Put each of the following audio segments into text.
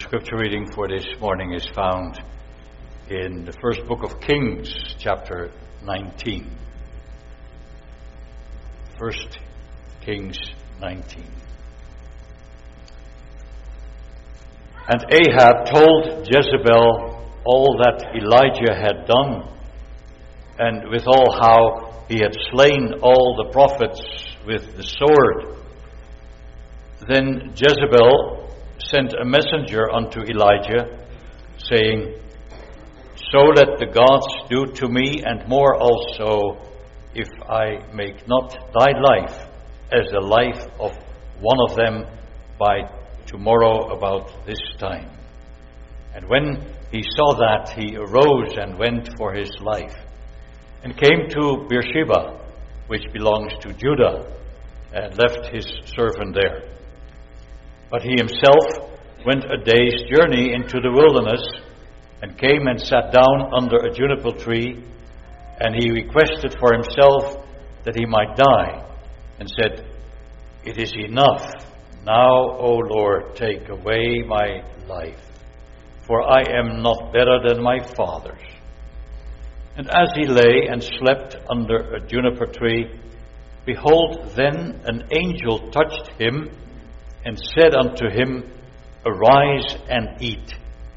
scripture reading for this morning is found in the first book of Kings, chapter 19. 1 Kings 19. And Ahab told Jezebel all that Elijah had done, and withal how he had slain all the prophets with the sword. Then Jezebel sent a messenger unto Elijah, saying, So let the gods do to me, and more also, if I make not thy life as the life of one of them by tomorrow about this time. And when he saw that, he arose and went for his life, and came to Beersheba, which belongs to Judah, and left his servant there. But he himself went a day's journey into the wilderness, and came and sat down under a juniper tree, and he requested for himself that he might die, and said, It is enough. Now, O Lord, take away my life, for I am not better than my fathers. And as he lay and slept under a juniper tree, behold, then an angel touched him, and said unto him, Arise and eat.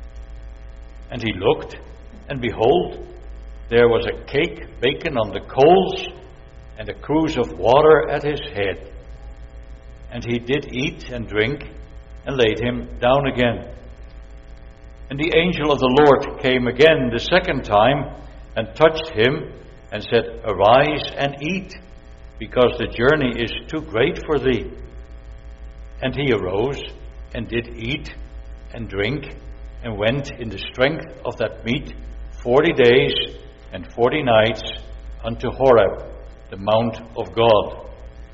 And he looked, and behold, there was a cake baken on the coals, and a cruse of water at his head. And he did eat and drink, and laid him down again. And the angel of the Lord came again the second time, and touched him, and said, Arise and eat, because the journey is too great for thee. And he arose, and did eat and drink, and went in the strength of that meat 40 days and 40 nights unto Horeb, the mount of God.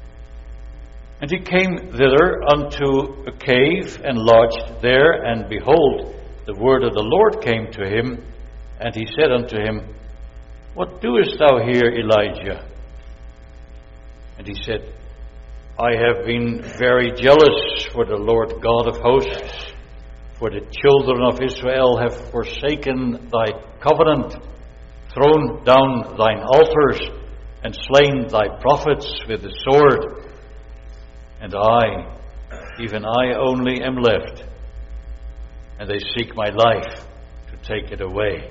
And he came thither unto a cave, and lodged there, and behold, the word of the Lord came to him, and he said unto him, What doest thou here, Elijah? And he said, I have been very jealous for the Lord God of hosts, for the children of Israel have forsaken thy covenant, thrown down thine altars, and slain thy prophets with the sword. And I, even I only am left, and they seek my life to take it away.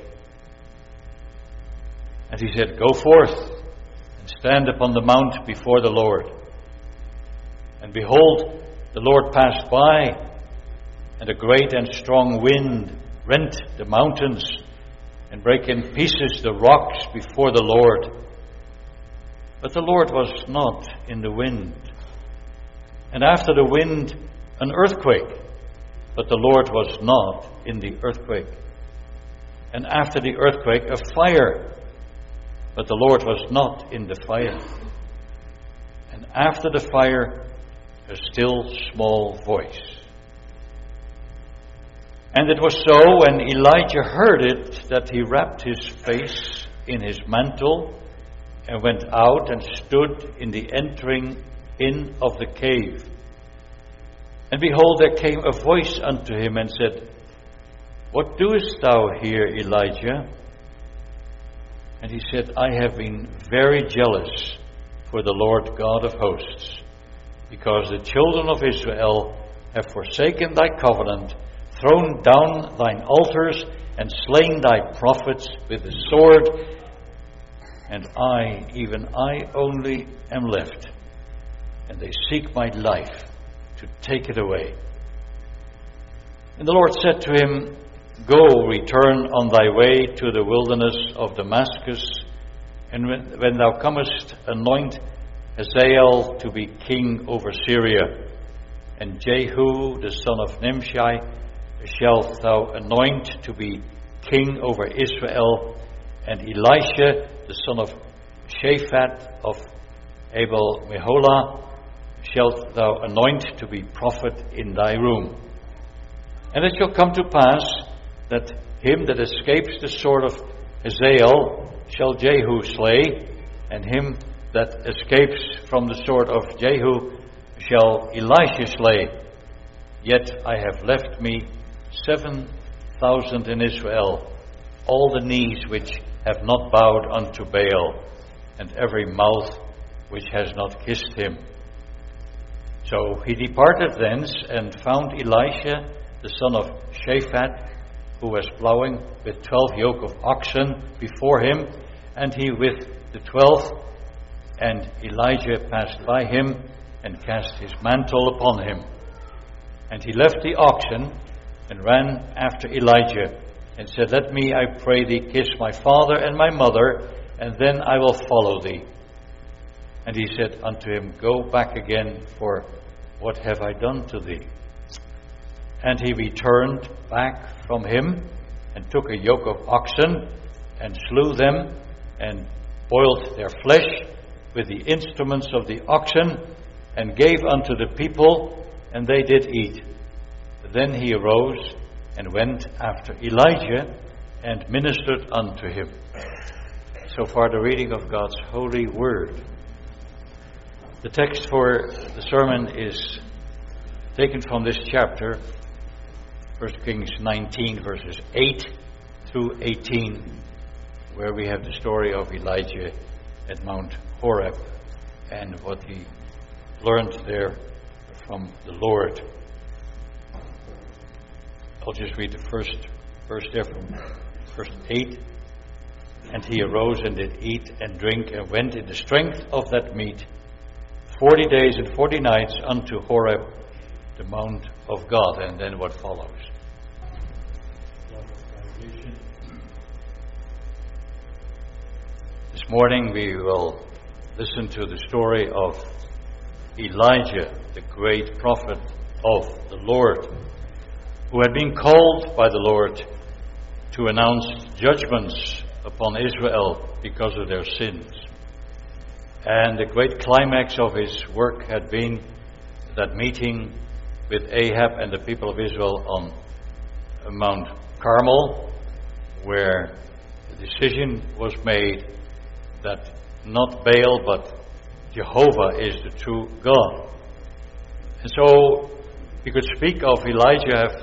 And he said, Go forth, and stand upon the mount before the Lord. And behold, the Lord passed by, and a great and strong wind rent the mountains, and brake in pieces the rocks before the Lord. But the Lord was not in the wind. And after the wind, an earthquake, but the Lord was not in the earthquake. And after the earthquake, a fire, but the Lord was not in the fire. And after the fire, a still small voice. And it was so, when Elijah heard it, that he wrapped his face in his mantle, and went out and stood in the entering in of the cave. And behold, there came a voice unto him, and said, What doest thou here, Elijah? And he said, I have been very jealous for the Lord God of hosts, because the children of Israel have forsaken thy covenant, thrown down thine altars, and slain thy prophets with the sword. And I, even I only, am left, and they seek my life to take it away. And the Lord said to him, Go, return on thy way to the wilderness of Damascus, and when thou comest, anoint Hazael to be king over Syria, and Jehu the son of Nimshi shalt thou anoint to be king over Israel, and Elisha the son of Shaphat of Abel Meholah shalt thou anoint to be prophet in thy room. And it shall come to pass that him that escapes the sword of Hazael shall Jehu slay, and him that escapes from the sword of Jehu shall Elisha slay. Yet I have left me 7,000 in Israel, all the knees which have not bowed unto Baal, and every mouth which has not kissed him. So he departed thence and found Elisha, the son of Shaphat, who was plowing with 12 yoke of oxen before him, and he with the 12th. And Elijah passed by him and cast his mantle upon him. And he left the oxen and ran after Elijah and said, Let me, I pray thee, kiss my father and my mother, and then I will follow thee. And he said unto him, Go back again, for what have I done to thee? And he returned back from him and took a yoke of oxen and slew them and boiled their flesh with the instruments of the oxen and gave unto the people, and they did eat. Then he arose and went after Elijah and ministered unto him. So far the reading of God's holy word. The text for the sermon is taken from this chapter, 1 Kings 19, verses 8 through 18, where we have the story of Elijah at Mount Horeb and what he learned there from the Lord. I'll just read the first verse there from verse 8. And he arose and did eat and drink and went in the strength of that meat 40 days and 40 nights unto Horeb, the mount of God. And then what follows. This morning we will listen to the story of Elijah, the great prophet of the Lord, who had been called by the Lord to announce judgments upon Israel because of their sins. And the great climax of his work had been that meeting with Ahab and the people of Israel on Mount Carmel, where the decision was made that not Baal but Jehovah is the true God. And so he could speak of Elijah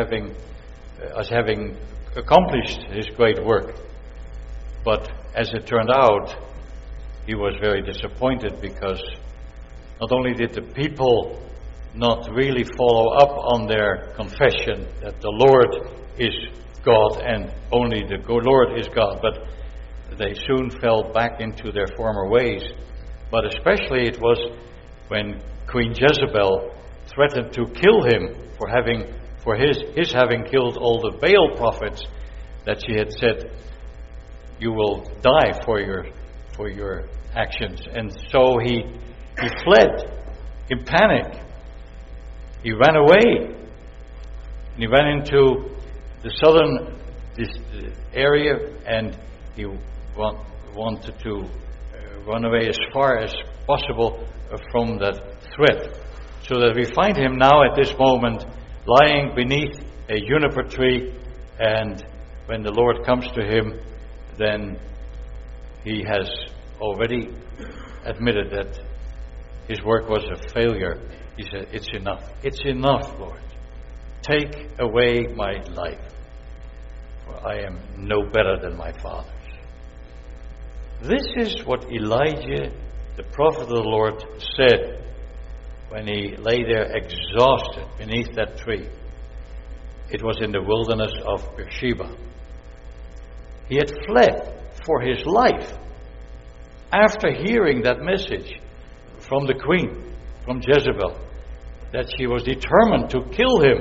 as having accomplished his great work. But as it turned out, he was very disappointed, because not only did the people not really follow up on their confession that the Lord is God and only the Lord is God, but they soon fell back into their former ways. But especially it was when Queen Jezebel threatened to kill him for his having killed all the Baal prophets, that she had said, "You will die for your actions." And so he fled in panic. He ran away, and he ran into the southern area, and he wanted to run away as far as possible from that threat. So that we find him now at this moment lying beneath a juniper tree, and when the Lord comes to him, then he has already admitted that his work was a failure. He said, "It's enough. It's enough, Lord. Take away my life, for I am no better than my fathers." This is what Elijah, the prophet of the Lord, said when he lay there exhausted beneath that tree. It was in the wilderness of Beersheba. He had fled for his life after hearing that message from the queen, from Jezebel, that she was determined to kill him.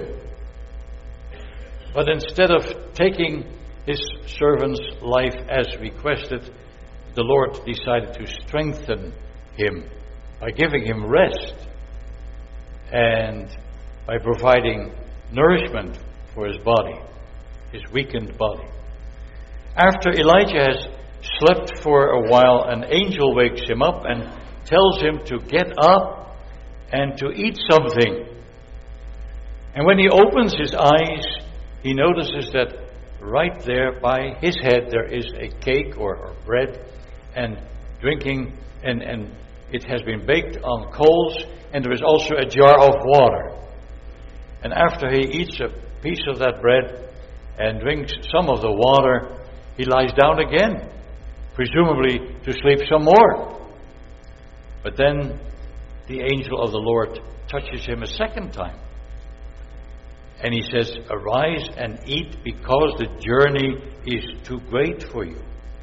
But instead of taking his servant's life as requested, the Lord decided to strengthen him by giving him rest and by providing nourishment for his body, his weakened body. After Elijah has slept for a while, an angel wakes him up and tells him to get up and to eat something. And when he opens his eyes, he notices that right there by his head there is a cake or bread and drinking, and it has been baked on coals, and there is also a jar of water. And after he eats a piece of that bread and drinks some of the water, he lies down again, presumably to sleep some more. But then the angel of the Lord touches him a second time. And he says, "Arise and eat, because the journey is too great for you."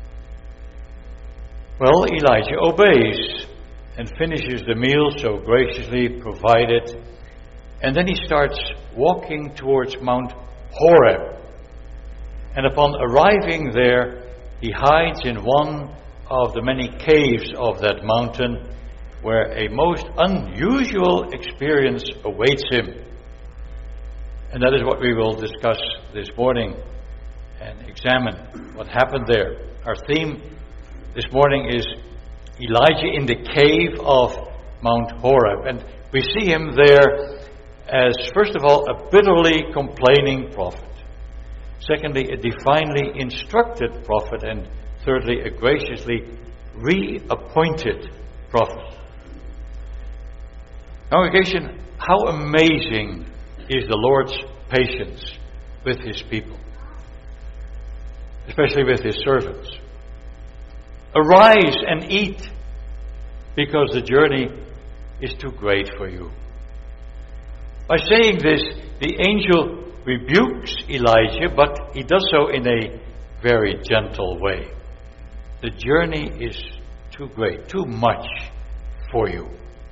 Well, Elijah obeys and finishes the meal so graciously provided. And then he starts walking towards Mount Horeb. And upon arriving there, he hides in one of the many caves of that mountain, where a most unusual experience awaits him. And that is what we will discuss this morning and examine what happened there. Our theme this morning is Elijah in the cave of Mount Horeb. And we see him there as, first of all, a bitterly complaining prophet. Secondly, a divinely instructed prophet. And thirdly, a graciously reappointed prophet. Congregation, how amazing is the Lord's patience with his people, especially with his servants. Arise and eat, because the journey is too great for you. By saying this, the angel rebukes Elijah, but he does so in a very gentle way. The journey is too great, too much for you.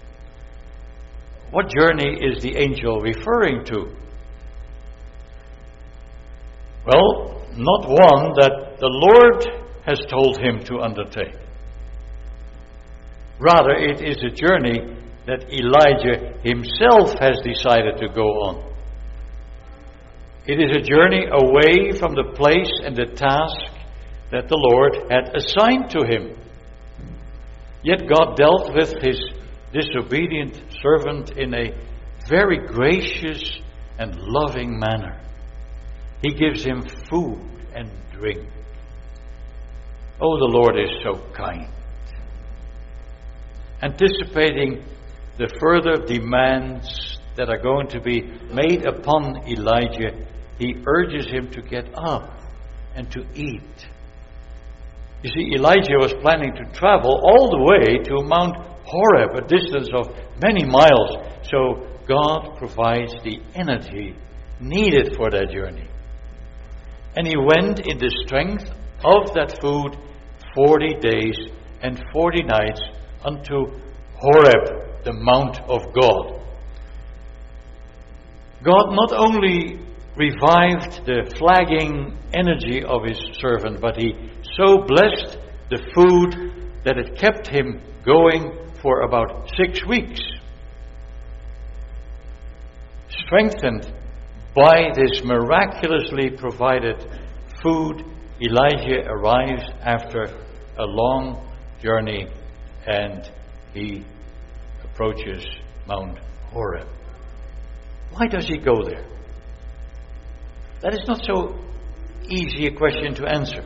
What journey is the angel referring to? Well, not one that the Lord has told him to undertake. Rather, it is a journey that Elijah himself has decided to go on. It is a journey away from the place and the task that the Lord had assigned to him. Yet God dealt with his disobedient servant in a very gracious and loving manner. He gives him food and drink. Oh, the Lord is so kind. Anticipating the further demands that are going to be made upon Elijah, he urges him to get up and to eat. You see, Elijah was planning to travel all the way to Mount Horeb, a distance of many miles. So God provides the energy needed for that journey. And he went in the strength of that food 40 days and 40 nights unto Horeb, the mount of God. God not only revived the flagging energy of his servant, but he so blessed the food that it kept him going for about 6 weeks. Strengthened by this miraculously provided food, Elijah arrives after a long journey and he approaches Mount Horeb. Why does he go there? That is not so easy a question to answer.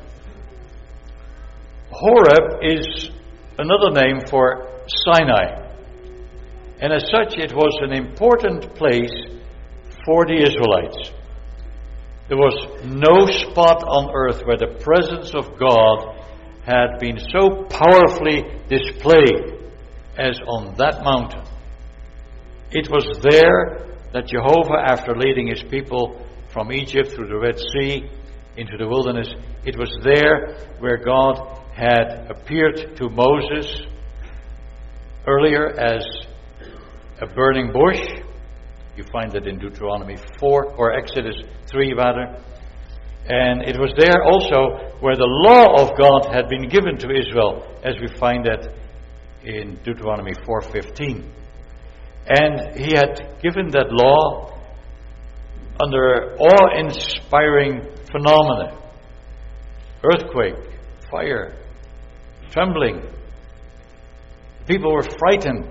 Horeb is another name for Sinai. And as such, it was an important place for the Israelites. There was no spot on earth where the presence of God had been so powerfully displayed as on that mountain. It was there that Jehovah, after leading his people from Egypt through the Red Sea into the wilderness, it was there where God had appeared to Moses earlier as a burning bush. You find that in Deuteronomy 4, or Exodus 3 rather. And it was there also where the law of God had been given to Israel, as we find that in Deuteronomy 4:15. And he had given that law under awe-inspiring phenomena. Earthquake, fire, trembling. People were frightened.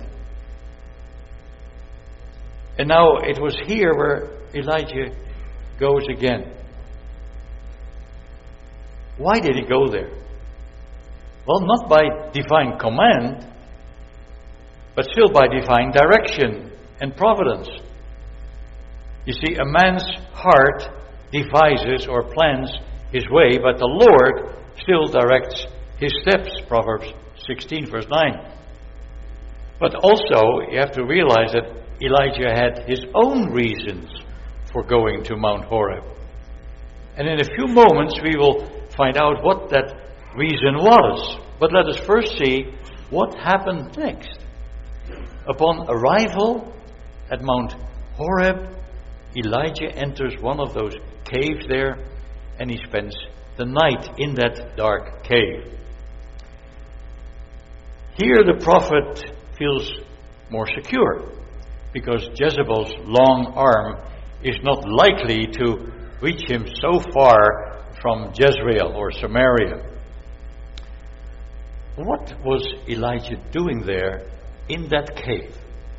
And now it was here where Elijah goes again. Why did he go there? Well, not by divine command, but still by divine direction and providence. You see, a man's heart devises or plans his way, but the Lord still directs his steps, Proverbs 16, verse 9. But also, you have to realize that Elijah had his own reasons for going to Mount Horeb. And in a few moments we will find out what that reason was. But let us first see what happened next. Upon arrival at Mount Horeb, Elijah enters one of those caves there, and he spends the night in that dark cave. Here the prophet feels more secure, because Jezebel's long arm is not likely to reach him so far from Jezreel or Samaria. What was Elijah doing there in that cave?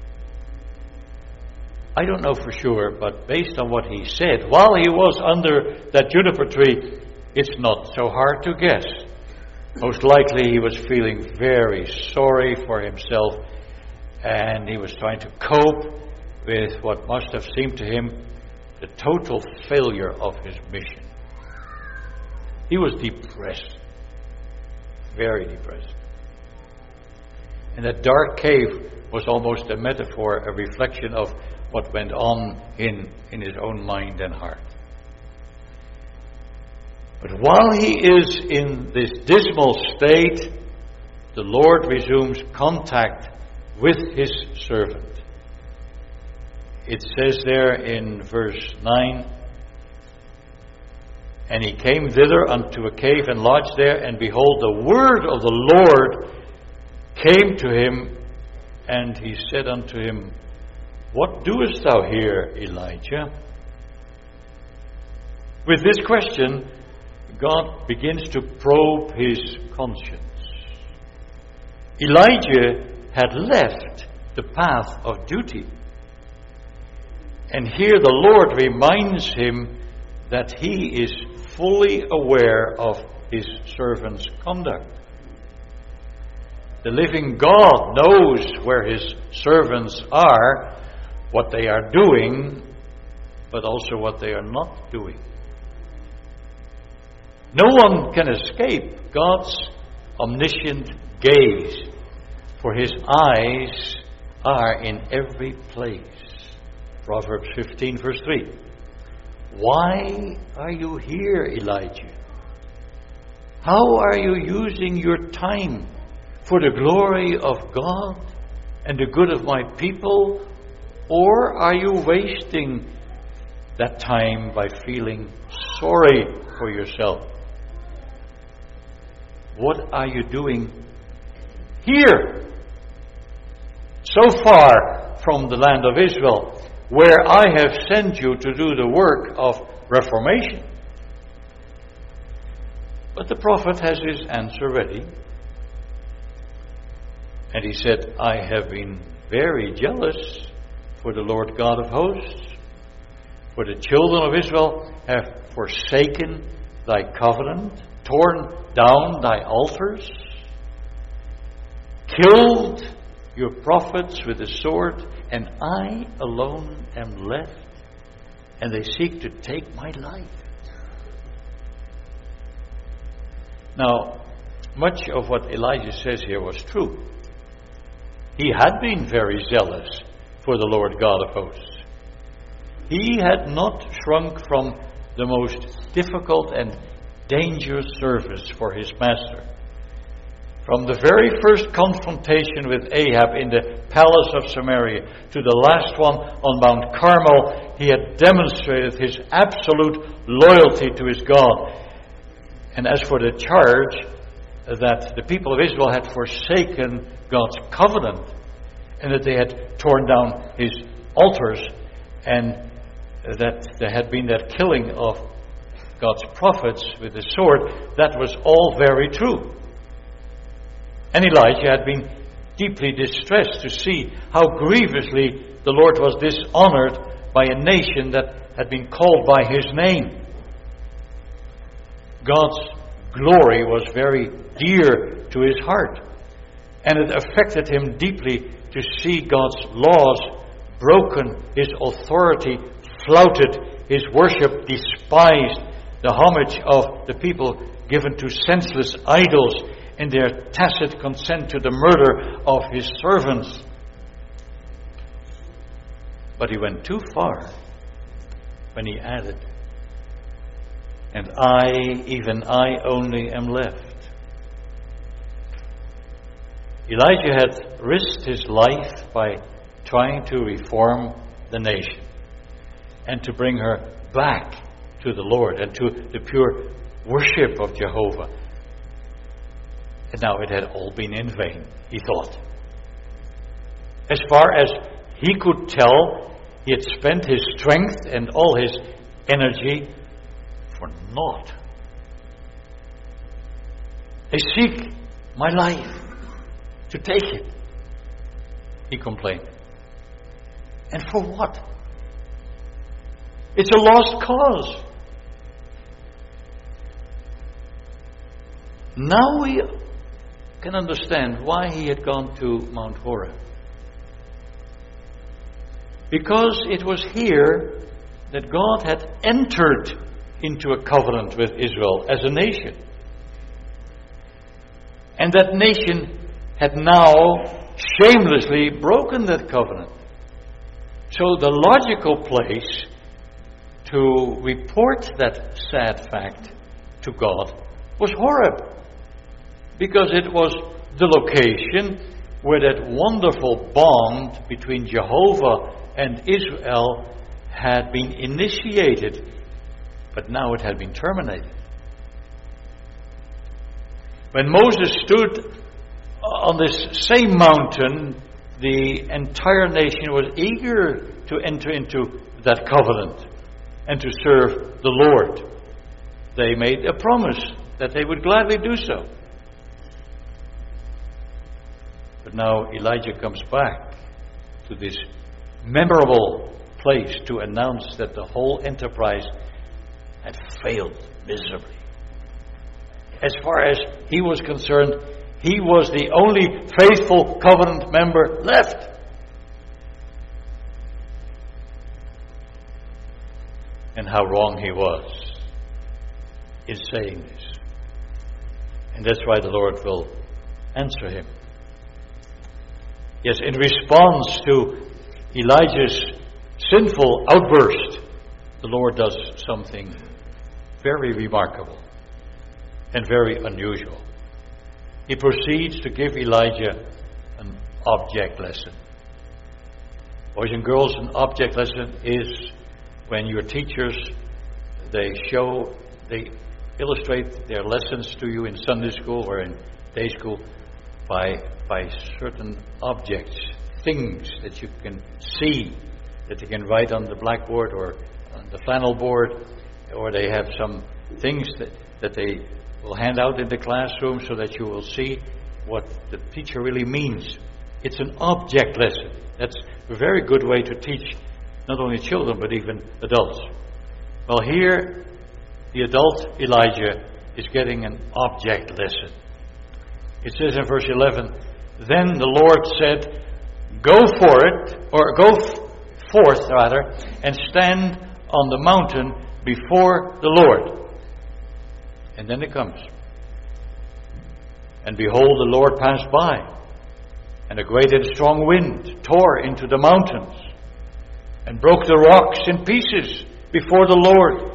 I don't know for sure, but based on what he said, while he was under that juniper tree, it's not so hard to guess. Most likely he was feeling very sorry for himself, and he was trying to cope with what must have seemed to him the total failure of his mission. He was depressed, very depressed. And that dark cave was almost a metaphor, a reflection of what went on in his own mind and heart. But while he is in this dismal state, the Lord resumes contact with his servant. It says there in verse 9, "And he came thither unto a cave and lodged there, and behold, the word of the Lord came to him, and he said unto him, What doest thou here, Elijah?" With this question, God begins to probe his conscience. Elijah had left the path of duty. And here the Lord reminds him that he is fully aware of his servant's conduct. The living God knows where his servants are, what they are doing, but also what they are not doing. No one can escape God's omniscient gaze, for his eyes are in every place. Proverbs 15, verse 3. "Why are you here, Elijah? How are you using your time for the glory of God and the good of my people? Or are you wasting that time by feeling sorry for yourself? What are you doing here, so far from the land of Israel, where I have sent you to do the work of reformation?" But the prophet has his answer ready. And he said, "I have been very jealous for the Lord God of hosts, for the children of Israel have forsaken thy covenant, torn down thy altars, killed your prophets with the sword, and I alone am left, and they seek to take my life." Now, much of what Elijah says here was true. He had been very zealous for the Lord God of hosts. He had not shrunk from the most difficult and dangerous service for his master. From the very first confrontation with Ahab in the palace of Samaria to the last one on Mount Carmel, he had demonstrated his absolute loyalty to his God. And as for the charge that the people of Israel had forsaken God's covenant, and that they had torn down his altars, and that there had been that killing of God's prophets with the sword, that was all very true. And Elijah had been deeply distressed to see how grievously the Lord was dishonored by a nation that had been called by his name. God's glory was very dear to his heart, and it affected him deeply to see God's laws broken, his authority flouted his worship, despised the homage of the people given to senseless idols, and their tacit consent to the murder of his servants. But he went too far when he added, "And I, even I only, am left." Elijah had risked his life by trying to reform the nation and to bring her back to the Lord and to the pure worship of Jehovah. And now it had all been in vain, he thought. As far as he could tell, he had spent his strength and all his energy for naught. "They seek my life to take it," he complained. "And for what? It's a lost cause." Now we can understand why he had gone to Mount Horeb. Because it was here that God had entered into a covenant with Israel as a nation. And that nation had now shamelessly broken that covenant. So the logical place to report that sad fact to God was Horeb, because it was the location where that wonderful bond between Jehovah and Israel had been initiated, but now it had been terminated. When Moses stood on this same mountain, the entire nation was eager to enter into that covenant and to serve the Lord. They made a promise that they would gladly do so. But now Elijah comes back to this memorable place to announce that the whole enterprise had failed miserably. As far as he was concerned, he was the only faithful covenant member left. And how wrong he was in saying this. And that's why the Lord will answer him. Yes, in response to Elijah's sinful outburst, the Lord does something very remarkable and very unusual. He proceeds to give Elijah an object lesson. Boys and girls, an object lesson is when your teachers, they illustrate their lessons to you in Sunday school or in day school by certain objects, things that you can see, that you can write on the blackboard or on the flannel board, or they have some things that they will hand out in the classroom so that you will see what the teacher really means. It's an object lesson. That's a very good way to teach not only children but even adults. Well, here the adult Elijah is getting an object lesson. It says in verse 11, "Then the Lord said, go forth, and stand on the mountain before the Lord." And then it comes. "And behold, the Lord passed by, and a great and strong wind tore into the mountains, and broke the rocks in pieces before the Lord.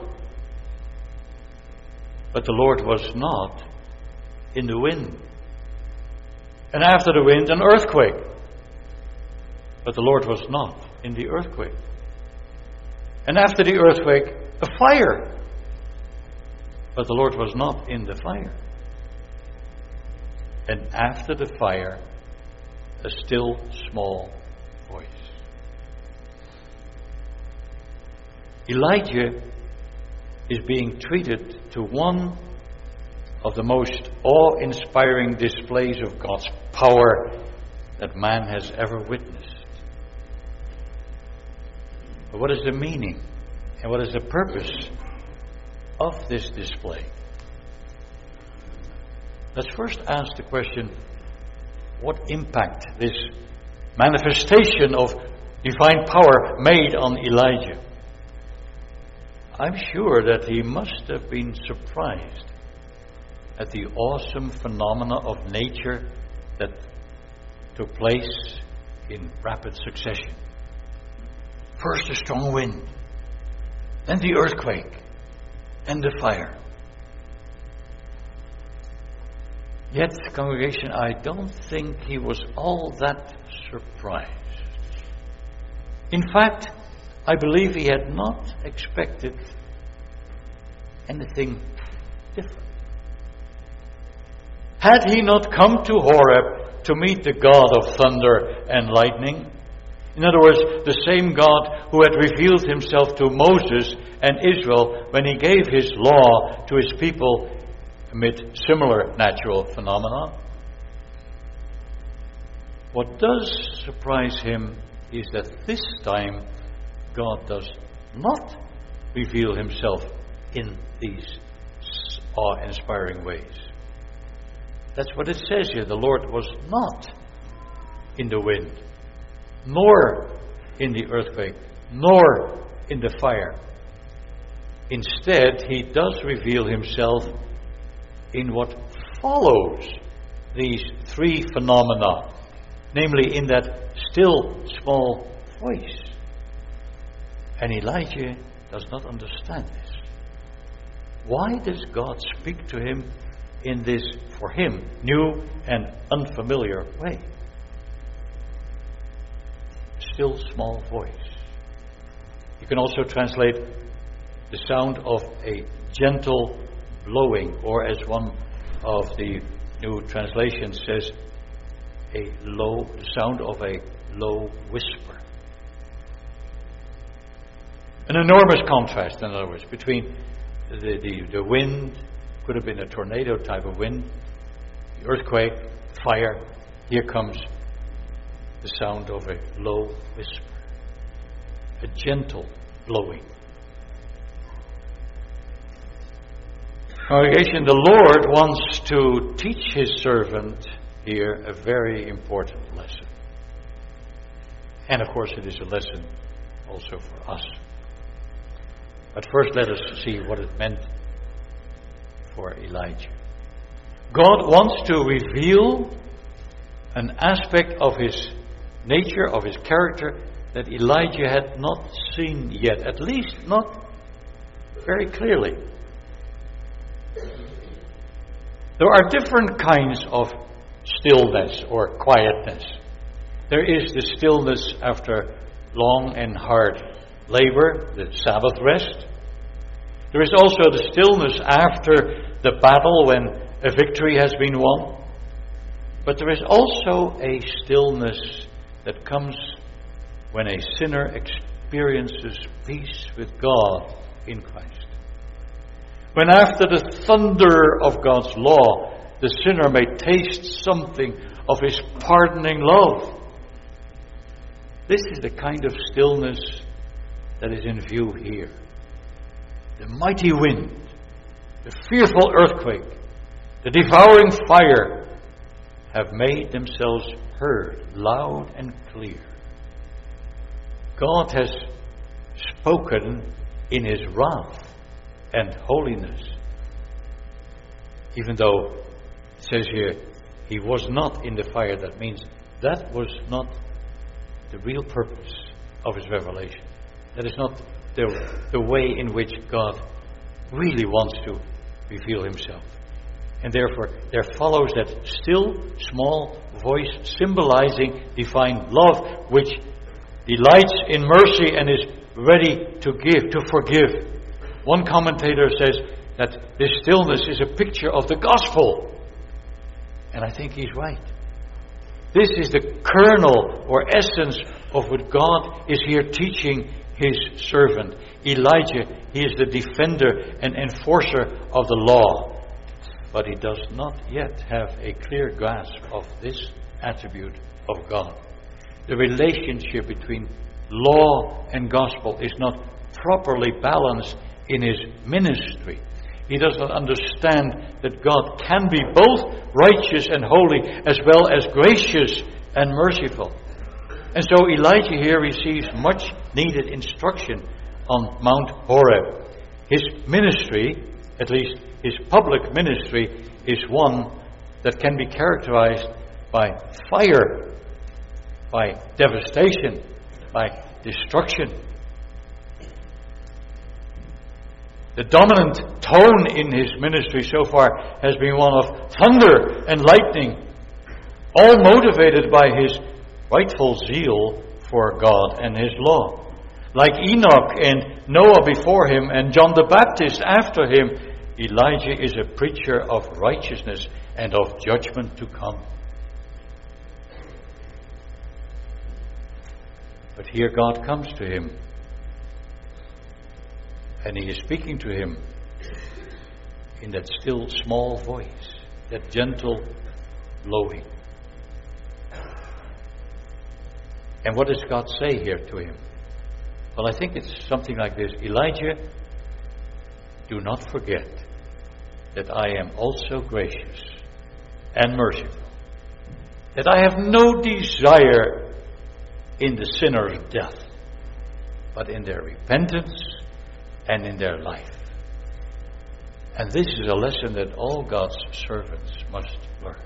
But the Lord was not in the wind. And after the wind, an earthquake. But the Lord was not in the earthquake. And after the earthquake, a fire. But the Lord was not in the fire. And after the fire, a still small voice." Elijah is being treated to one of the most awe-inspiring displays of God's power that man has ever witnessed. But what is the meaning and what is the purpose of this display? Let's first ask the question, what impact this manifestation of divine power made on Elijah? I'm sure that he must have been surprised at the awesome phenomena of nature that took place in rapid succession. First a strong wind, then the earthquake, and the fire. Yet, congregation, I don't think he was all that surprised. In fact, I believe he had not expected anything different. Had he not come to Horeb to meet the God of thunder and lightning? In other words, the same God who had revealed himself to Moses and Israel when he gave his law to his people amid similar natural phenomena. What does surprise him is that this time God does not reveal himself in these awe-inspiring ways. That's what it says here. The Lord was not in the wind, nor in the earthquake, nor in the fire. Instead, he does reveal himself in what follows these three phenomena, namely in that still small voice. And Elijah does not understand this. Why does God speak to him in this, for him, new and unfamiliar way? Still small voice. You can also translate the sound of a gentle blowing, or as one of the new translations says, the sound of a low whisper. An enormous contrast, in other words, between the wind, could have been a tornado type of wind, the earthquake, fire. Here comes the sound of a low whisper, a gentle blowing. Congregation, the Lord wants to teach his servant here a very important lesson. And of course it is a lesson also for us. But first let us see what it meant for Elijah. God wants to reveal an aspect of his nature, of his character, that Elijah had not seen yet, at least not very clearly. There are different kinds of stillness or quietness. There is the stillness after long and hard labor, the Sabbath rest. There is also the stillness after the battle when a victory has been won. But there is also a stillness that comes when a sinner experiences peace with God in Christ. When after the thunder of God's law, the sinner may taste something of his pardoning love. This is the kind of stillness that is in view here. The mighty wind, the fearful earthquake, the devouring fire have made themselves heard loud and clear. God has spoken in his wrath and holiness. Even though it says here, he was not in the fire, that means that was not the real purpose of his revelation. That is not the way in which God really wants to reveal himself. And therefore, there follows that still, small voice symbolizing divine love, which delights in mercy and is ready to give, to forgive. One commentator says that this stillness is a picture of the gospel. And I think he's right. This is the kernel or essence of what God is here teaching his servant. Elijah, he is the defender and enforcer of the law. But he does not yet have a clear grasp of this attribute of God. The relationship between law and gospel is not properly balanced in his ministry. He does not understand that God can be both righteous and holy as well as gracious and merciful. And so Elijah here receives much needed instruction on Mount Horeb. His ministry, at least his public ministry, is one that can be characterized by fire, by devastation, by destruction. The dominant tone in his ministry so far has been one of thunder and lightning, all motivated by his rightful zeal for God and his law. Like Enoch and Noah before him and John the Baptist after him, Elijah is a preacher of righteousness and of judgment to come. But here God comes to him, and he is speaking to him in that still small voice, that gentle blowing. And what does God say here to him? Well, I think it's something like this. Elijah, do not forget that I am also gracious and merciful, that I have no desire in the sinner's death, but in their repentance and in their life. And this is a lesson that all God's servants must learn.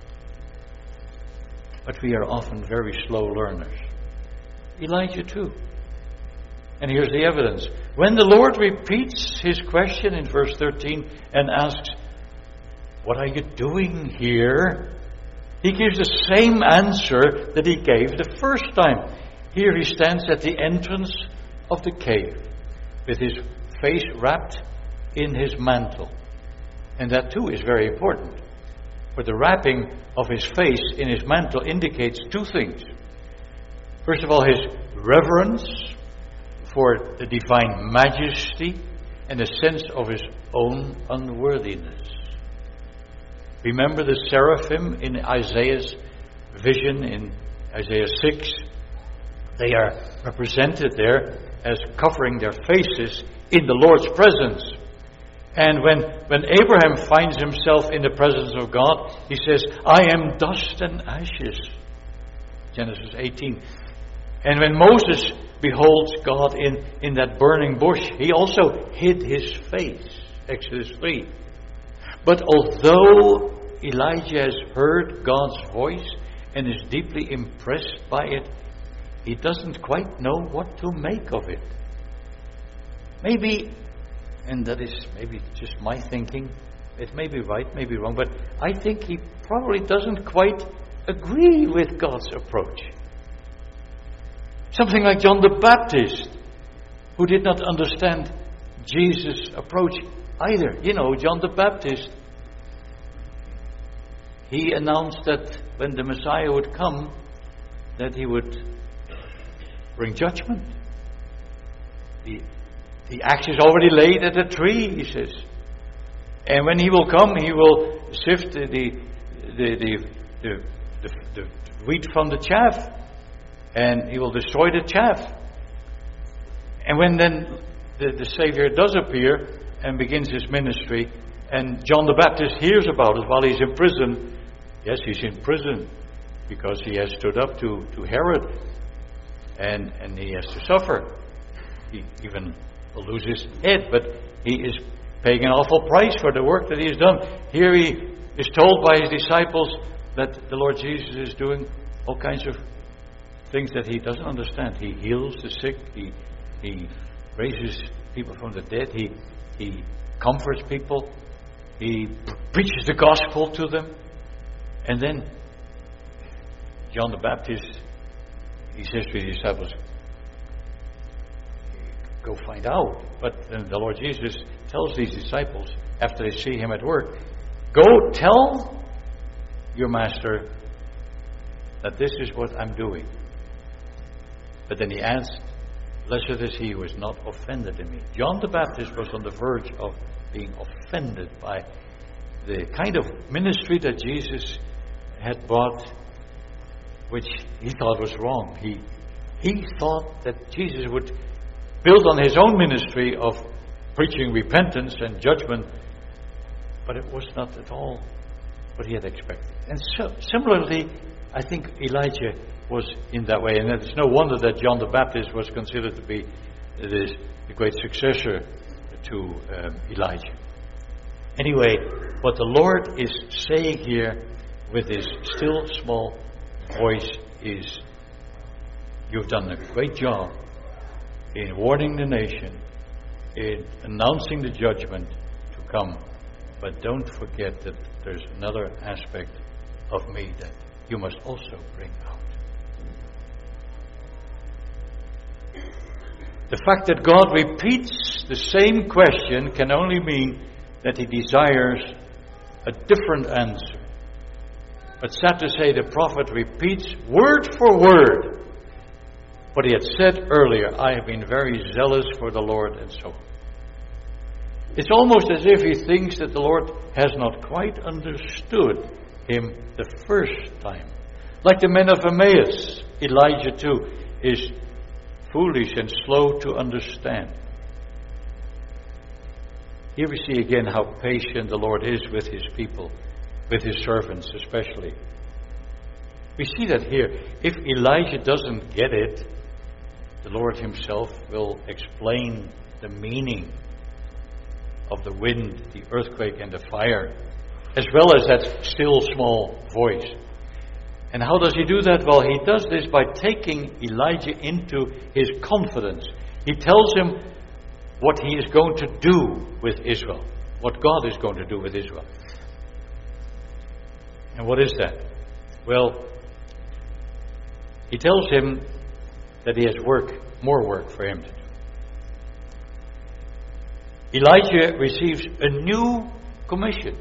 But we are often very slow learners. Elijah too. And here's the evidence. When the Lord repeats his question in verse 13 and asks, "What are you doing here?" he gives the same answer that he gave the first time. Here he stands at the entrance of the cave with his face wrapped in his mantle. And that too is very important. For the wrapping of his face in his mantle indicates two things. First of all, his reverence for the divine majesty and a sense of his own unworthiness. Remember the seraphim in Isaiah's vision in Isaiah 6? They are represented there as covering their faces in the Lord's presence. And when Abraham finds himself in the presence of God, he says, "I am dust and ashes." Genesis 18. And when Moses beholds God in that burning bush, he also hid his face. Exodus 3. But although Elijah has heard God's voice and is deeply impressed by it, he doesn't quite know what to make of it. Maybe, and that is maybe just my thinking, it may be right, may be wrong, but I think he probably doesn't quite agree with God's approach. Something like John the Baptist, who did not understand Jesus' approach either. You know, John the Baptist, he announced that when the Messiah would come, that he would bring judgment. The axe is already laid at the tree, he says. And when he will come, he will sift the wheat from the chaff. And he will destroy the chaff. And when then the Savior does appear and begins his ministry, and John the Baptist hears about it while he's in prison. Yes, he's in prison because he has stood up to Herod. And he has to suffer. He even will lose his head, but he is paying an awful price for the work that he has done. Here he is told by his disciples that the Lord Jesus is doing all kinds of things that he doesn't understand. He heals the sick. He raises people from the dead. He comforts people. He preaches the gospel to them. And then John the Baptist, he says to his disciples, "Go find out." But then the Lord Jesus tells these disciples, after they see him at work, "Go tell your master that this is what I'm doing." But then he adds, "Blessed is he who is not offended in me." John the Baptist was on the verge of being offended by the kind of ministry that Jesus had brought, which he thought was wrong. He thought that Jesus would build on his own ministry of preaching repentance and judgment, but it was not at all what he had expected. And so, similarly, I think Elijah was in that way, and it's no wonder that John the Baptist was considered to be the great successor to Elijah. Anyway, what the Lord is saying here with his still small voice is, you've done a great job in warning the nation, in announcing the judgment to come, but don't forget that there's another aspect of me that you must also bring out. The fact that God repeats the same question can only mean that he desires a different answer. But sad to say, the prophet repeats word for word what he had said earlier. I have been very zealous for the Lord, and so on. It's almost as if he thinks that the Lord has not quite understood him the first time. Like the men of Emmaus, Elijah too is foolish and slow to understand. Here we see again how patient the Lord is with his people, with his servants especially. We see that here. If Elijah doesn't get it, the Lord himself will explain the meaning of the wind, the earthquake, and the fire, as well as that still small voice. And how does he do that? Well, he does this by taking Elijah into his confidence. He tells him what he is going to do with Israel, what God is going to do with Israel. And what is that? Well, he tells him that he has more work for him to do. Elijah receives a new commission.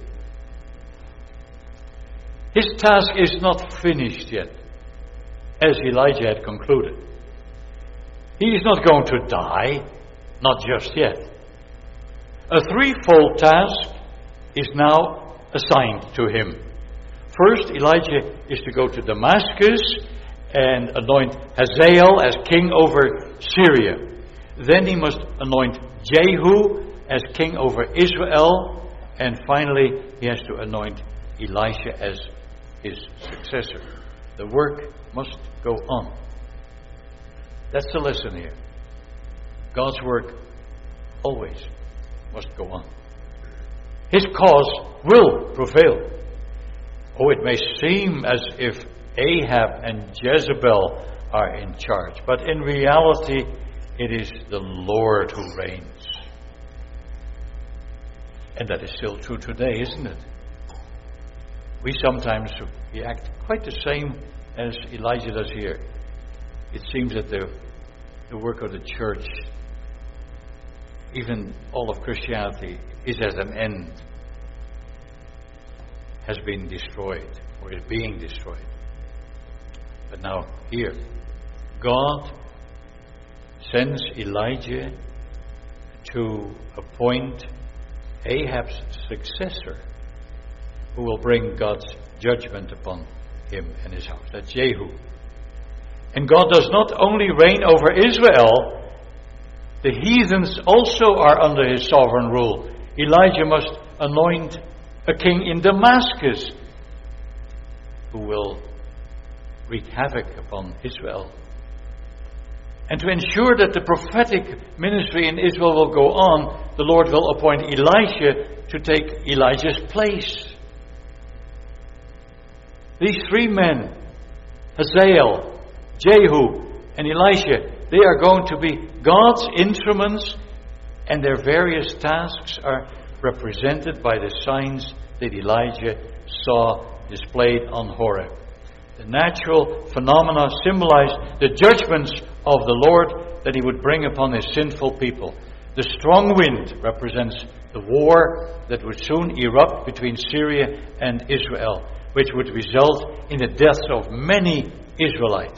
His task is not finished yet, as Elijah had concluded. He is not going to die, not just yet. A threefold task is now assigned to him. First, Elijah is to go to Damascus and anoint Hazael as king over Syria. Then he must anoint Jehu as king over Israel. And finally, he has to anoint Elisha as his successor. The work must go on. That's the lesson here. God's work always must go on. His cause will prevail. Oh, it may seem as if Ahab and Jezebel are in charge, but in reality, it is the Lord who reigns. And that is still true today, isn't it? We sometimes react quite the same as Elijah does here. It seems that the work of the church, even all of Christianity, is at an end, has been destroyed, or is being destroyed. But now, here, God sends Elijah to appoint Ahab's successor, who will bring God's judgment upon him and his house. That's Jehu. And God does not only reign over Israel, the heathens also are under his sovereign rule. Elijah must anoint a king in Damascus who will wreak havoc upon Israel. And to ensure that the prophetic ministry in Israel will go on, the Lord will appoint Elisha to take Elijah's place. These three men, Hazael, Jehu, and Elisha, they are going to be God's instruments, and their various tasks are represented by the signs that Elijah saw displayed on Horeb. The natural phenomena symbolize the judgments of the Lord that he would bring upon his sinful people. The strong wind represents the war that would soon erupt between Syria and Israel, which would result in the deaths of many Israelites.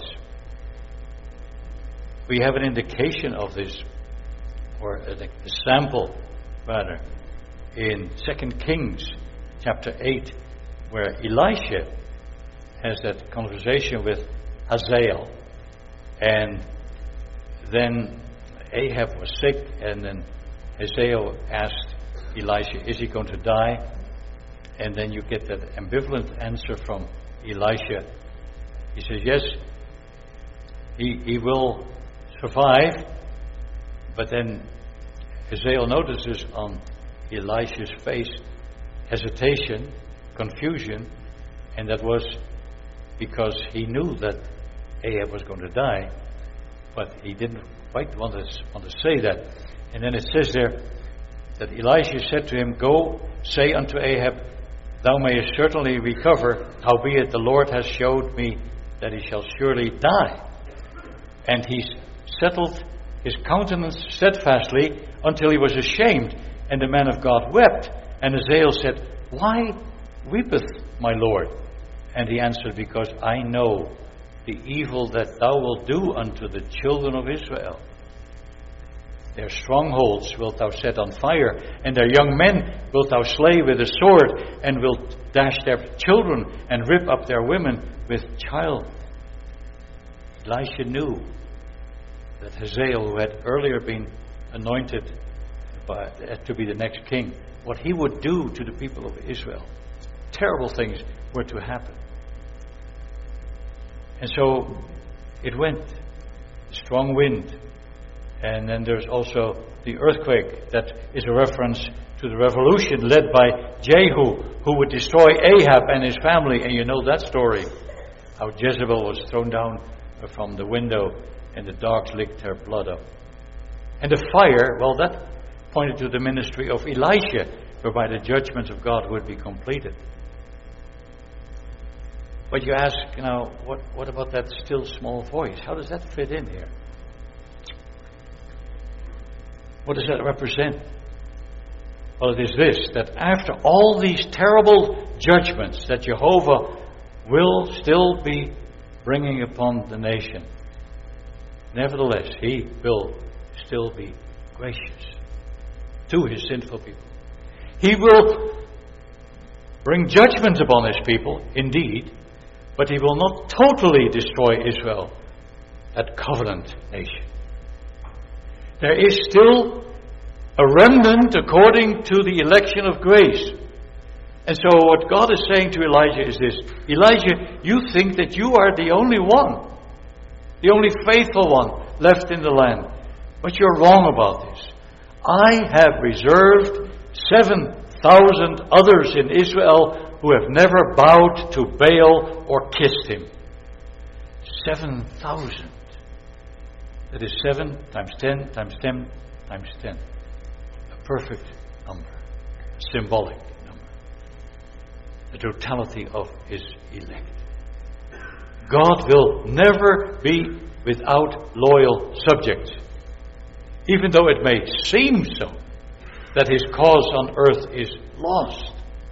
We have an indication of this, or a sample rather, in 2 Kings chapter 8, where Elisha has that conversation with Hazael. And then Ahab was sick, and then Hazael asked Elisha, is he going to die? And then you get that ambivalent answer from Elisha. He says, yes, he will survive. But then Hazael notices on Elisha's face hesitation, confusion, and that was because he knew that Ahab was going to die, but he didn't quite want to say that. And then it says there that Elisha said to him, "Go, say unto Ahab, thou mayest certainly recover, howbeit the Lord has showed me that he shall surely die." And he settled his countenance steadfastly until he was ashamed, and the man of God wept. And Hazael said, "Why weepeth my Lord?" And he answered, "Because I know the evil that thou wilt do unto the children of Israel. Their strongholds wilt thou set on fire, and their young men wilt thou slay with a sword, and wilt dash their children, and rip up their women with child." Elisha knew that Hazael, who had earlier been anointed to be the next king, what he would do to the people of Israel. Terrible things were to happen. And so it went. Strong wind. And then there's also the earthquake that is a reference to the revolution led by Jehu, who would destroy Ahab and his family. And you know that story, how Jezebel was thrown down from the window and the dogs licked her blood up. And the fire, well, that pointed to the ministry of Elisha, whereby the judgments of God would be completed. But you ask, what about that still small voice? How does that fit in here? What does that represent? Well, it is this, that after all these terrible judgments that Jehovah will still be bringing upon the nation, nevertheless, he will still be gracious to his sinful people. He will bring judgment upon his people, indeed, but he will not totally destroy Israel, that covenant nation. There is still a remnant according to the election of grace. And so what God is saying to Elijah is this: Elijah, you think that you are the only one, the only faithful one left in the land. But you're wrong about this. I have reserved 7,000 others in Israel who have never bowed to Baal or kissed him. 7,000. That is 7 times 10 times 10 times 10. A perfect number. A symbolic number. The totality of his elect. God will never be without loyal subjects. Even though it may seem so, that his cause on earth is lost.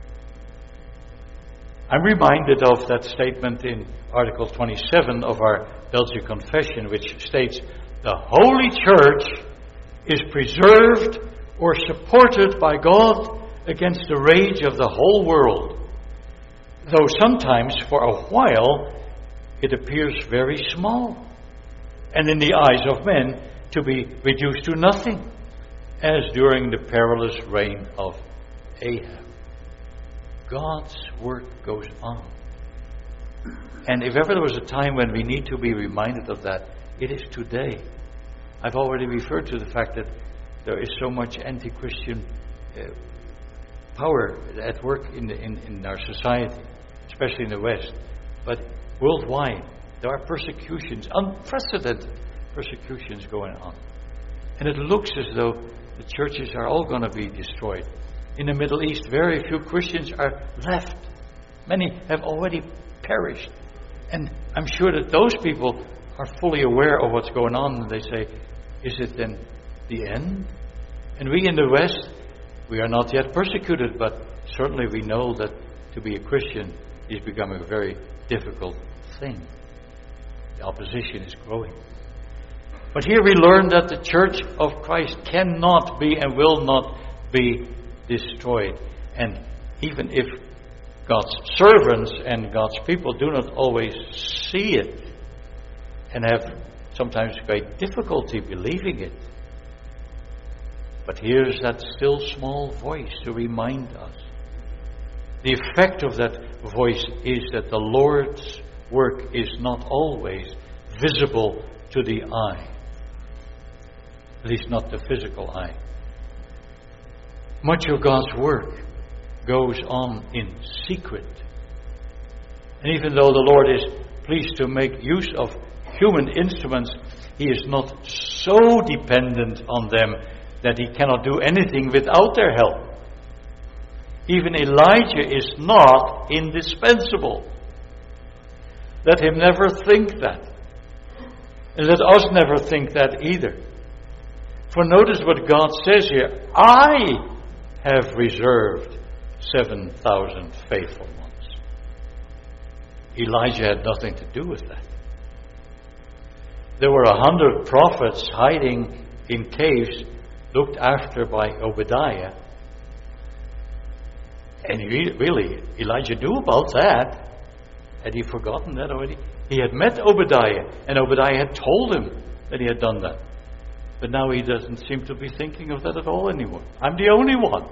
I'm reminded of that statement in Article 27 of our Belgian Confession, which states, "The Holy Church is preserved or supported by God against the rage of the whole world, though sometimes for a while it appears very small, and in the eyes of men to be reduced to nothing, as during the perilous reign of Ahab." God's work goes on. And if ever there was a time when we need to be reminded of that, it is today. I've already referred to the fact that there is so much anti-Christian power at work in our society, especially in the West. But worldwide, there are persecutions, unprecedented persecutions going on. And it looks as though the churches are all going to be destroyed. In the Middle East, very few Christians are left. Many have already perished. And I'm sure that those people are fully aware of what's going on, and they say, is it then the end? And we in the West, we are not yet persecuted, but certainly we know that to be a Christian is becoming a very difficult thing. The opposition is growing. But here we learn that the Church of Christ cannot be and will not be destroyed. And even if God's servants and God's people do not always see it and have sometimes great difficulty believing it, but here's that still small voice to remind us. The effect of that voice is that the Lord's work is not always visible to the eye, at least not the physical eye. Much of God's work goes on in secret. And even though the Lord is pleased to make use of human instruments, He is not so dependent on them that He cannot do anything without their help. Even Elijah is not indispensable. Let him never think that. And let us never think that either. For notice what God says here. I have reserved 7,000 faithful ones. Elijah had nothing to do with that. There were 100 prophets hiding in caves looked after by Obadiah. And really, Elijah knew about that. Had he forgotten that already? He had met Obadiah, and Obadiah had told him that he had done that. But now he doesn't seem to be thinking of that at all anymore. I'm the only one.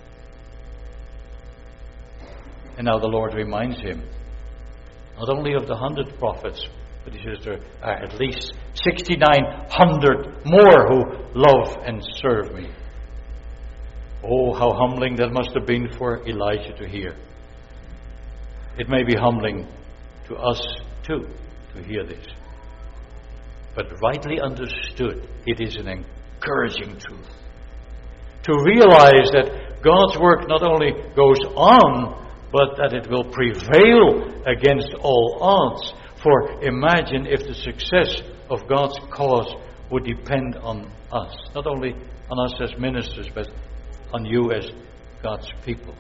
And now the Lord reminds him, not only of the 100 prophets, but he says there are at least 6,900 more who love and serve me. Oh, how humbling that must have been for Elijah to hear. It may be humbling to us too to hear this. But rightly understood, it is an encouraging truth. To realize that God's work not only goes on, but that it will prevail against all odds. For imagine if the success of God's cause would depend on us. Not only on us as ministers, but on you as God's people.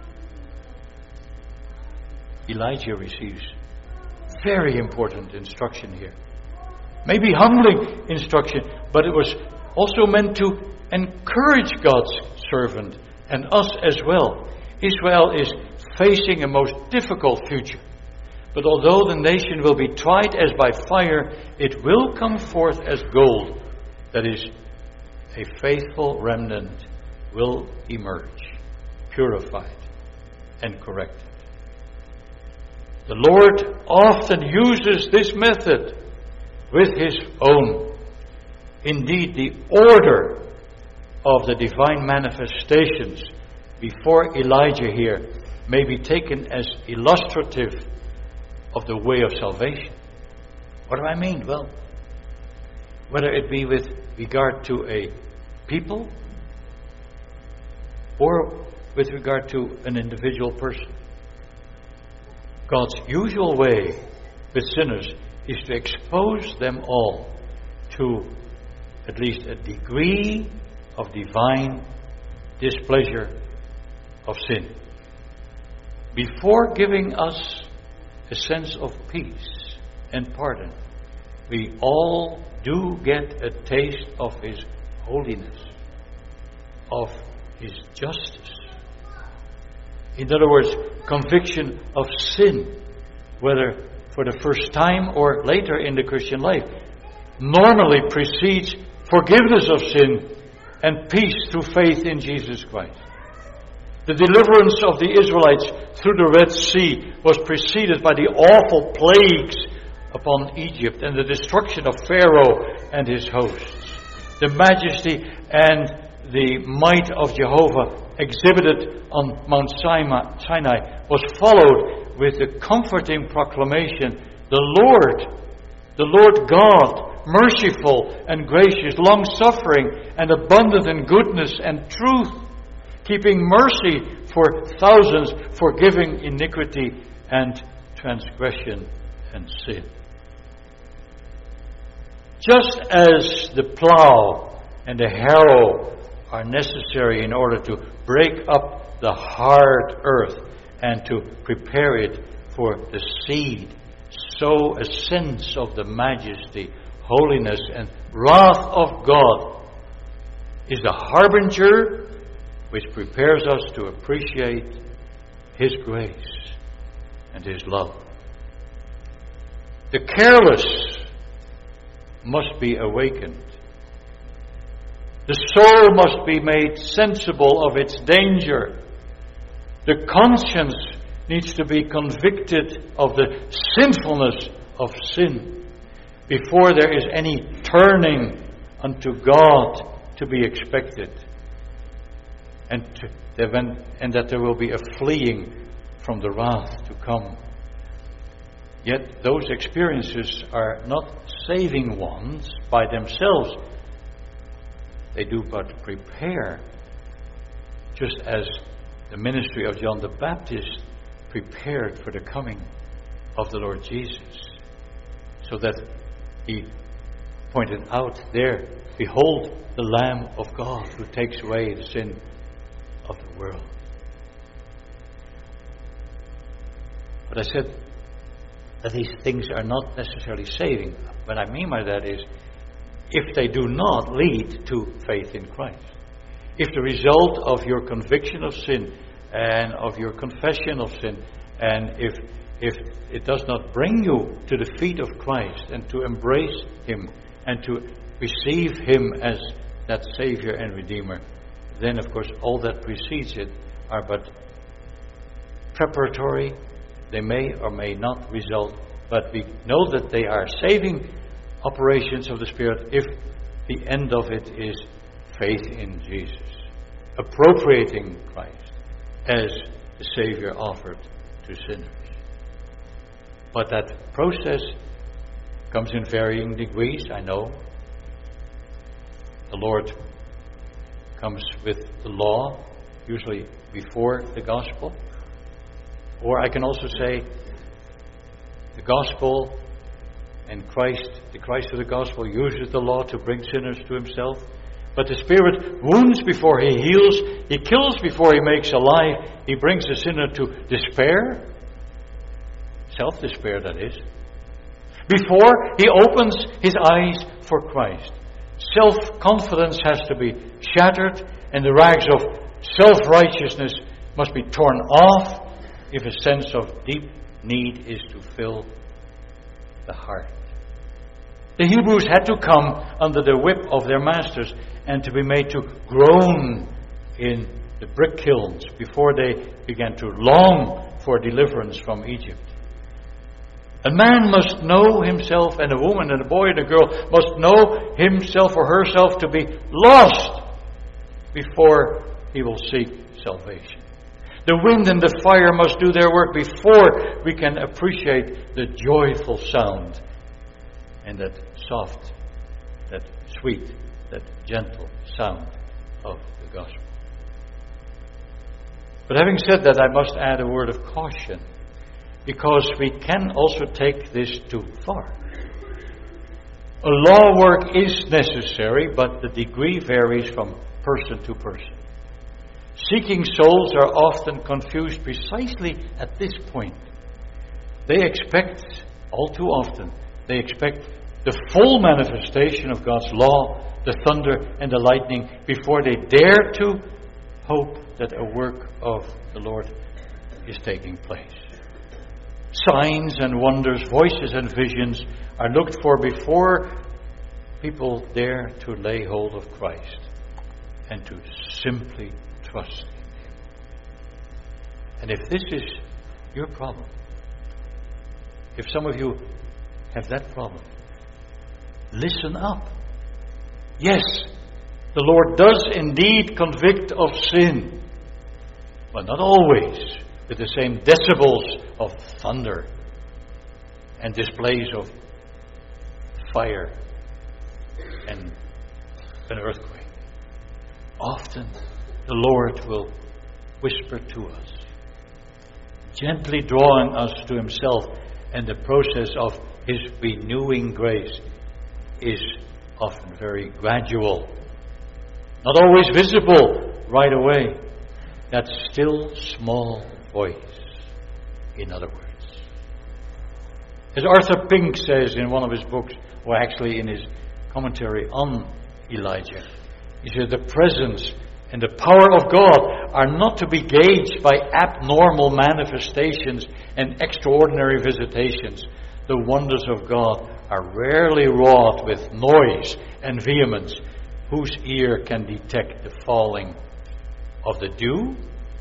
Elijah receives very important instruction here. Maybe humbling instruction, but it was also meant to encourage God's servant and us as well. Israel is facing a most difficult future. But although the nation will be tried as by fire, it will come forth as gold. That is, a faithful remnant will emerge, purified and corrected. The Lord often uses this method with His own. Indeed, the order of the divine manifestations before Elijah here may be taken as illustrative of the way of salvation. What do I mean? Well, whether it be with regard to a people or with regard to an individual person. God's usual way with sinners is to expose them all to at least a degree of divine displeasure of sin, before giving us a sense of peace and pardon. We all do get a taste of His holiness, of His justice. In other words, conviction of sin, whether for the first time or later in the Christian life, normally precedes forgiveness of sin and peace through faith in Jesus Christ. The deliverance of the Israelites through the Red Sea was preceded by the awful plagues upon Egypt and the destruction of Pharaoh and his hosts. The majesty and the might of Jehovah exhibited on Mount Sinai was followed with the comforting proclamation, the Lord God, merciful and gracious, long-suffering and abundant in goodness and truth, keeping mercy for thousands, forgiving iniquity and transgression and sin. Just as the plow and the harrow are necessary in order to break up the hard earth and to prepare it for the seed, so a sense of the majesty, holiness, and wrath of God is the harbinger which prepares us to appreciate His grace and His love. The careless must be awakened. The soul must be made sensible of its danger. The conscience needs to be convicted of the sinfulness of sin before there is any turning unto God to be expected. and that there will be a fleeing from the wrath to come. Yet those experiences are not saving ones by themselves. They do but prepare, just as the ministry of John the Baptist prepared for the coming of the Lord Jesus, so that he pointed out there, behold the Lamb of God who takes away the sin of the world. But I said that these things are not necessarily saving. What I mean by that is, if they do not lead to faith in Christ, if the result of your conviction of sin and of your confession of sin, and if it does not bring you to the feet of Christ and to embrace Him and to receive Him as that Savior and Redeemer, then of course all that precedes it are but preparatory. They may or may not result, but we know that they are saving operations of the Spirit if the end of it is faith in Jesus, appropriating Christ as the Savior offered to sinners. But that process comes in varying degrees, I know. The Lord comes with the law, usually before the gospel. Or I can also say the gospel and Christ, the Christ of the gospel, uses the law to bring sinners to Himself. But the Spirit wounds before He heals. He kills before He makes alive. He brings the sinner to despair. Self-despair, that is. Before He opens His eyes for Christ. Self-confidence has to be shattered, and the rags of self-righteousness must be torn off if a sense of deep need is to fill the heart. The Hebrews had to come under the whip of their masters and to be made to groan in the brick kilns before they began to long for deliverance from Egypt. A man must know himself, and a woman and a boy and a girl must know himself or herself to be lost before he will seek salvation. The wind and the fire must do their work before we can appreciate the joyful sound and that soft, that sweet, that gentle sound of the gospel. But having said that, I must add a word of caution, because we can also take this too far. A law work is necessary, but the degree varies from person to person. Seeking souls are often confused precisely at this point. They expect, all too often, they expect the full manifestation of God's law, the thunder and the lightning, before they dare to hope that a work of the Lord is taking place. Signs and wonders, voices and visions are looked for before people dare to lay hold of Christ and to simply trust in Him. And if this is your problem, if some of you have that problem, listen up. Yes, the Lord does indeed convict of sin, but not always with the same decibels of thunder and displays of fire and an earthquake. Often the Lord will whisper to us, gently drawing us to Himself, and the process of His renewing grace is often very gradual, not always visible right away. That still small voice, in other words. As Arthur Pink says in one of his books, or actually in his commentary on Elijah, he said, the presence and the power of God are not to be gauged by abnormal manifestations and extraordinary visitations. The wonders of God are rarely wrought with noise and vehemence. Whose ear can detect the falling of the dew?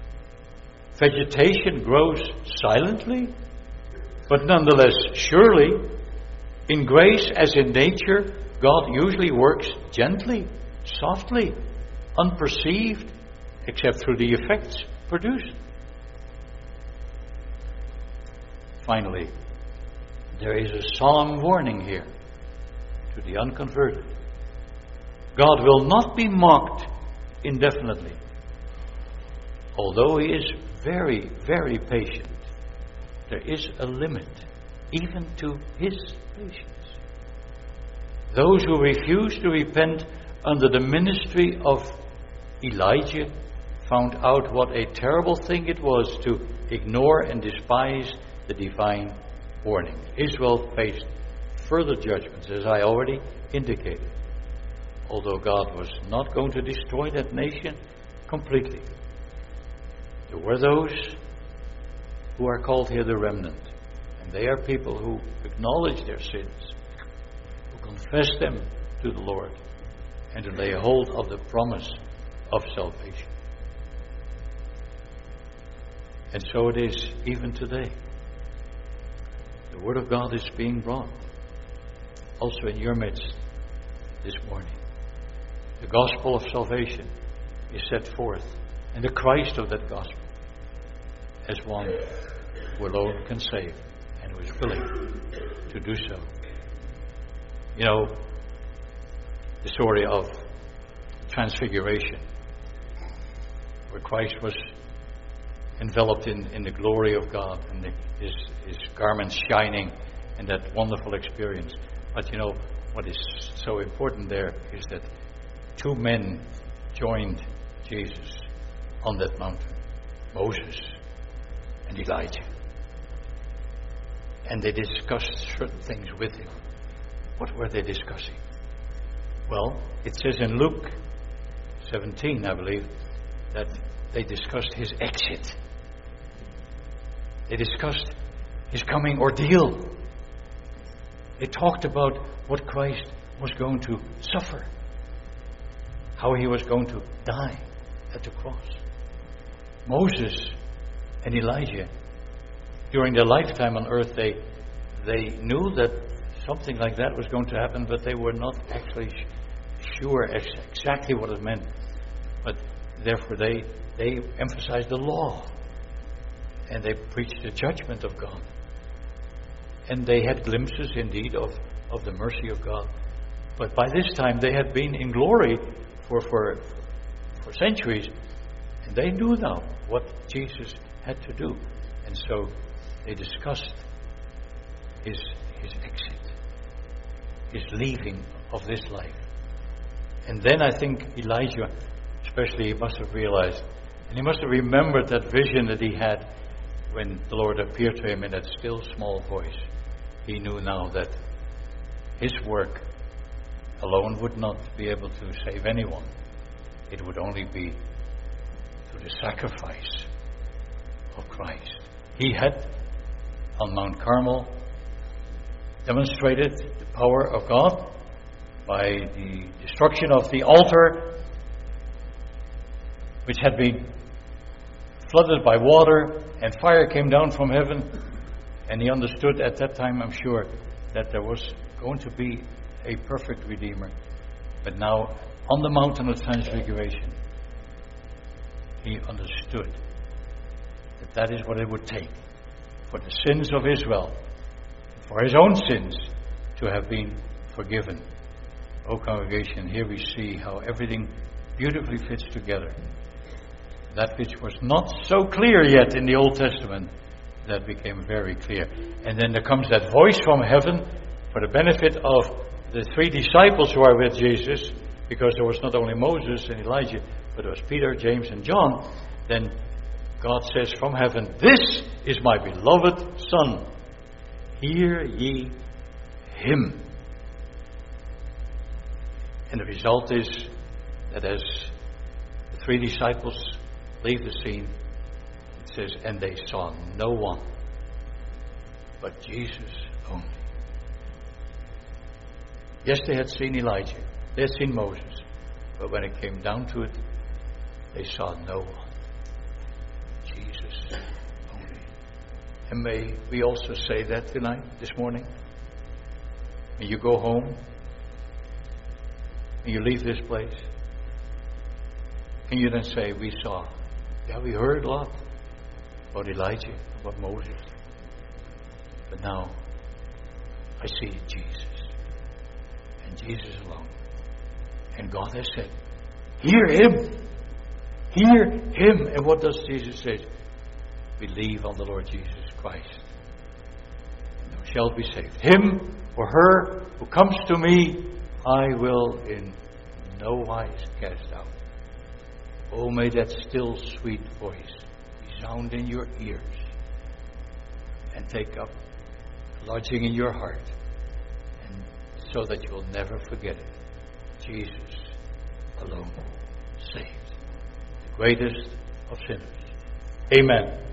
Vegetation grows silently, but nonetheless surely. In grace as in nature, God usually works gently, softly, unperceived, except through the effects produced. Finally, there is a solemn warning here to the unconverted. God will not be mocked indefinitely. Although He is very, very patient, there is a limit even to His patience. Those who refuse to repent under the ministry of Elijah found out what a terrible thing it was to ignore and despise the divine warning. Israel faced further judgments, as I already indicated, although God was not going to destroy that nation completely. There were those who are called here the remnant, and they are people who acknowledge their sins, who confess them to the Lord, and to lay hold of the promise of salvation. And so it is even today. The Word of God is being brought also in your midst this morning. The gospel of salvation is set forth, and the Christ of that gospel as one who alone can save and who is willing to do so. You know, the story of Transfiguration, where Christ was enveloped in the glory of God and his garments shining, and that wonderful experience. But you know, what is so important there is that two men joined Jesus on that mountain, Moses and Elijah. And they discussed certain things with him. What were they discussing? Well, it says in Luke 17, I believe, that they discussed his exit. They discussed his coming ordeal. They talked about what Christ was going to suffer, how he was going to die at the cross. Moses and Elijah, during their lifetime on earth, they knew that something like that was going to happen, but they were not actually sure exactly what it meant. But therefore they emphasized the law, and they preached the judgment of God. And they had glimpses indeed of the mercy of God. But by this time they had been in glory for centuries, and they knew now what Jesus had to do. And so they discussed his exit, his leaving of this life. And then I think Elijah, especially, he must have realized, and he must have remembered that vision that he had when the Lord appeared to him in that still small voice. He knew now that his work alone would not be able to save anyone. It would only be through the sacrifice of Christ. He had, on Mount Carmel, demonstrated the power of God by the destruction of the altar, which had been flooded by water, and fire came down from heaven. And he understood at that time, I'm sure, that there was going to be a perfect Redeemer. But now, on the mountain of Transfiguration, he understood that that is what it would take for the sins of Israel, for his own sins, to have been forgiven. Oh, congregation, here we see how everything beautifully fits together. That which was not so clear yet in the Old Testament, that became very clear. And then there comes that voice from heaven for the benefit of the three disciples who are with Jesus, because there was not only Moses and Elijah, but there was Peter, James, and John. Then God says from heaven, "This is my beloved Son. Hear ye him." And the result is that as the three disciples leave the scene, it says, "And they saw no one but Jesus only." Yes, they had seen Elijah, they had seen Moses, but when it came down to it, they saw no one. Jesus only. And may we also say that tonight, this morning. May you go home, may you leave this place, Can you then say, we saw? Yeah, we heard a lot about Elijah, about Moses. But now, I see Jesus. And Jesus alone. And God has said, hear Him. Hear Him. And what does Jesus say? Believe on the Lord Jesus Christ, and thou shalt be saved. Him or her who comes to me, I will in no wise cast out. Oh, may that still sweet voice resound in your ears and take up lodging in your heart, and so that you will never forget it. Jesus alone saved, the greatest of sinners. Amen.